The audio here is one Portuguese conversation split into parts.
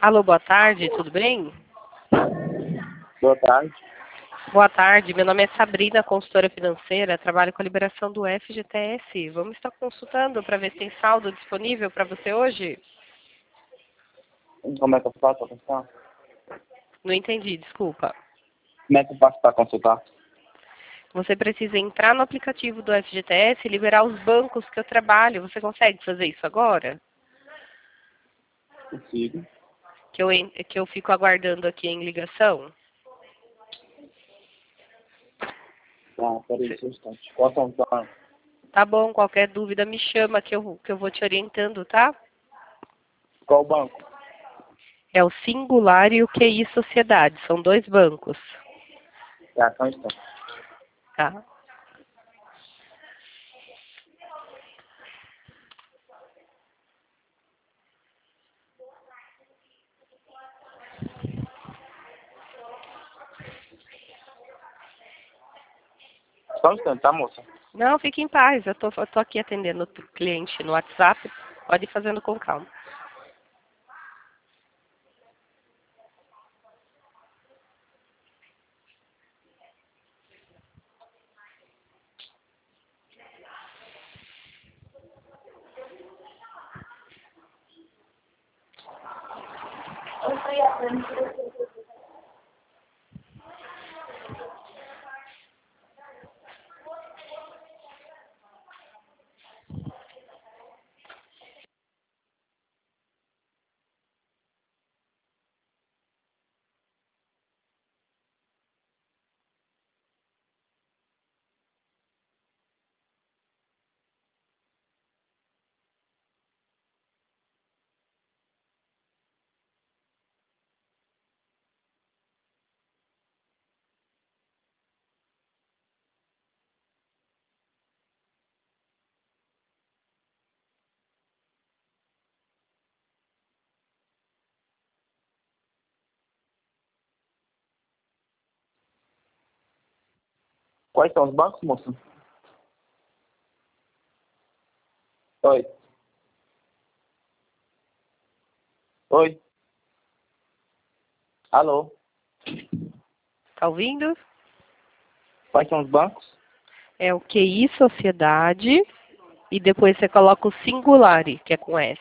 Alô, boa tarde, tudo bem? Boa tarde. Boa tarde, meu nome é Sabrina, consultora financeira, trabalho com a liberação do FGTS. Vamos estar consultando para ver se tem saldo disponível para você hoje? Como é que eu faço para consultar? Não entendi, desculpa. Como é que eu faço para consultar? Você precisa entrar no aplicativo do FGTS e liberar os bancos que eu trabalho. Você consegue fazer isso agora? Consigo. Que eu fico aguardando aqui em ligação? Tá, peraí, só um instante. Qual são os bancos? Tá bom, qualquer dúvida me chama que eu vou te orientando, tá? Qual banco? É o Singular e o QI Sociedade, são dois bancos. Tá, só um instante. Tá? Só um instante, tá, moça? Não, fique em paz, eu tô aqui atendendo o cliente no WhatsApp, pode ir fazendo com calma. Quais são os bancos, moça? Oi. Oi. Alô. Tá ouvindo? Quais são os bancos? É o QI Sociedade e depois você coloca o Singulari, que é com S.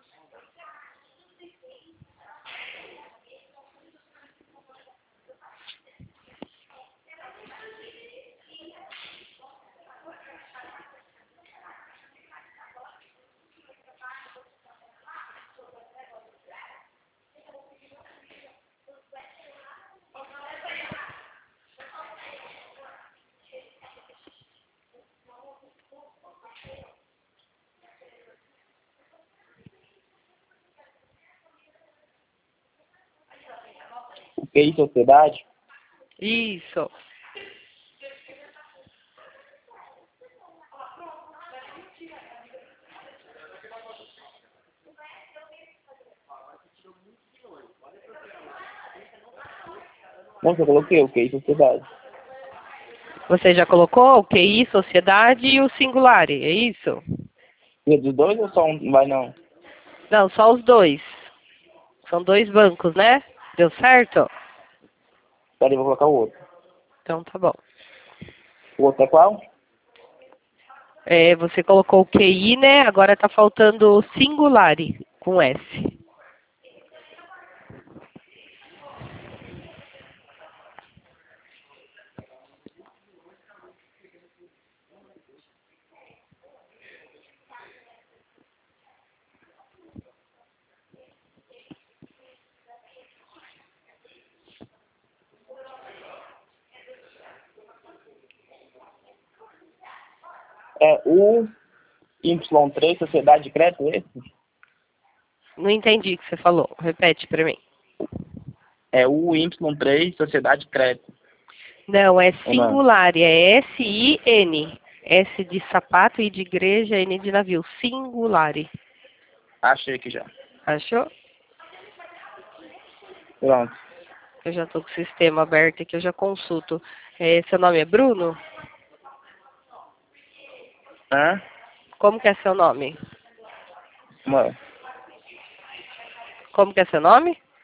O QI Sociedade? Isso. Moça, eu coloquei o QI Sociedade. Você já colocou o QI Sociedade e o Singulari, é isso? E é dos dois ou só um? Vai não. Não, só os dois. São dois bancos, né? Deu certo? Peraí, vou colocar o outro. Então tá bom. O outro é qual? É, você colocou o QI, né? Agora tá faltando o Singulari, com S. É o Y3 Sociedade de Crédito, esse? Não entendi o que você falou. Repete pra mim. É o Y3 Sociedade de Crédito. Não, é Ou não? Singulari, é S-I-N. S de sapato, I de igreja, N de navio. Singulari. Achei aqui já. Achou? Pronto. Eu já tô com o sistema aberto aqui, eu já consulto. É, seu nome é Bruno? Hã? Como que é seu nome? Mano, Como que é seu nome?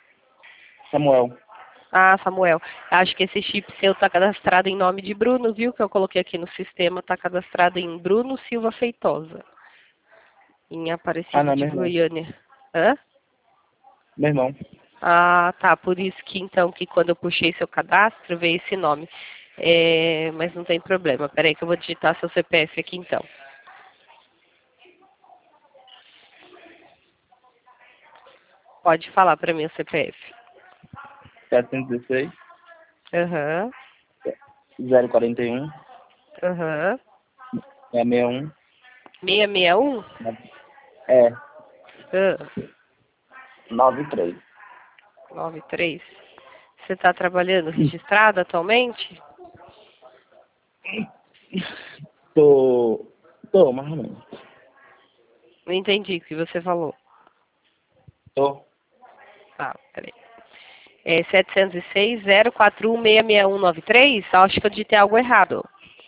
Samuel. Ah, Samuel. Acho que esse chip seu está cadastrado em nome de Bruno, viu? Que eu coloquei aqui no sistema, está cadastrado em Bruno Silva Feitosa, em Ah, Aparecida não, de meu irmão. Goiânia. Hã? Meu irmão. Ah, tá. Por isso que então que quando eu puxei seu cadastro veio esse nome. É, mas não tem problema. Peraí que eu vou digitar seu CPF aqui então. Pode falar para mim o CPF. 716 Aham, 041 aham. 661. 661? É, Ah, 93. 93. Você está trabalhando registrado atualmente? Tô, mais ou menos. Não entendi o que você falou. Tô. Tá, peraí. É 706-041-66193? Acho que eu digitei algo errado.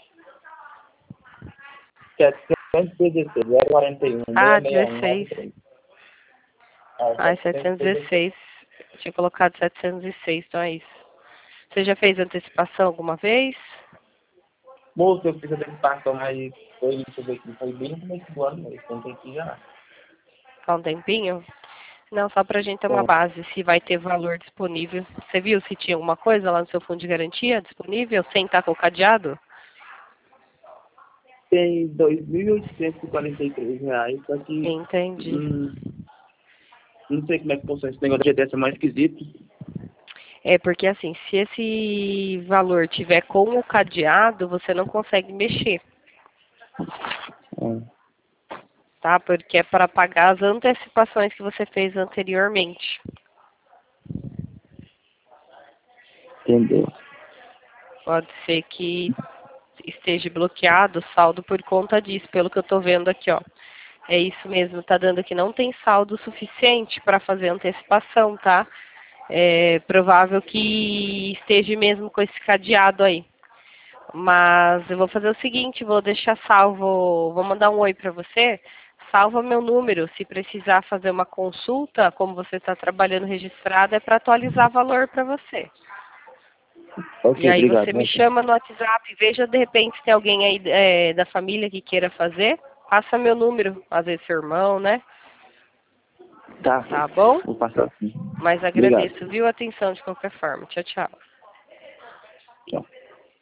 716 041 Ah, 16. 66193. Ah, É, 716. 716. Tinha colocado 706, então é isso. Você já fez antecipação alguma vez? Moço, eu fiz a antecipação, mas foi, deixa eu ver aqui, foi bem no começo do ano mesmo, então tem que ir já. Há um tempinho? Não, só pra gente ter uma Bom, base, se vai ter valor disponível. Você viu se tinha alguma coisa lá no seu fundo de garantia disponível, sem estar com o cadeado? tem R$ 2.843, só que Entendi. não sei como é que funciona esse negócio de GTS, é mais esquisito. É porque assim, se esse valor tiver com o cadeado, você não consegue mexer, Hum, tá? Porque é para pagar as antecipações que você fez anteriormente. entendeu? Pode ser que esteja bloqueado o saldo por conta disso, pelo que eu estou vendo aqui, ó. É isso mesmo, tá dando que não tem saldo suficiente para fazer antecipação, tá? É provável que esteja mesmo com esse cadeado aí. Mas eu vou fazer o seguinte, vou deixar salvo, vou mandar um oi para você, salva meu número, se precisar fazer uma consulta, como você está trabalhando registrado, é para atualizar valor para você. Ok, E aí obrigado, você me moça. chama no WhatsApp, veja de repente se tem alguém aí da família que queira fazer, passa meu número, às vezes seu irmão, né? Tá, Tá bom? vou passar sim. Mas Obrigado. agradeço, viu, a atenção de qualquer forma. Tchau, tchau. Tchau.